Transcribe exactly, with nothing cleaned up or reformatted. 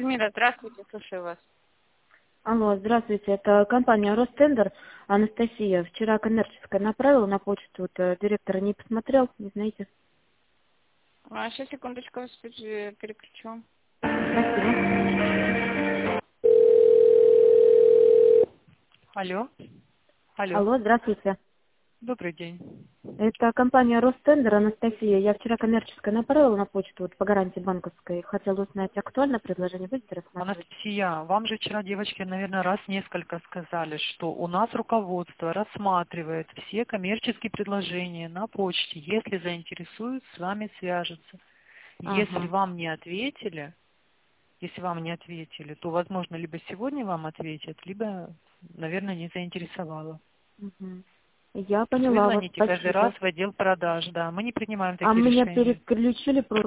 Людмила, здравствуйте, слушаю вас. Алло, здравствуйте, это компания Ростендер, Анастасия. Вчера коммерческая направила на почту, вот, э, директора не посмотрел, не знаете? А, сейчас, секундочку, вас пере- переключу. Спасибо. Алло. Алло. Алло, здравствуйте. Добрый день. Это компания Ростендер, Анастасия. Я вчера коммерческая направила на почту, вот, по гарантии банковской. Хотела узнать, актуальное предложение будете рассматривать? Анастасия, вам же вчера девочки, наверное, раз несколько сказали, что у нас руководство рассматривает все коммерческие предложения на почте. Если заинтересуют, с вами свяжется. Если Ага. вам не ответили, если вам не ответили, то, возможно, либо сегодня вам ответят, либо, наверное, не заинтересовало. Угу. Я То есть вы поняла вас, звоните каждый раз спасибо. в отдел продаж, да. Мы не принимаем А такие меня решения. переключили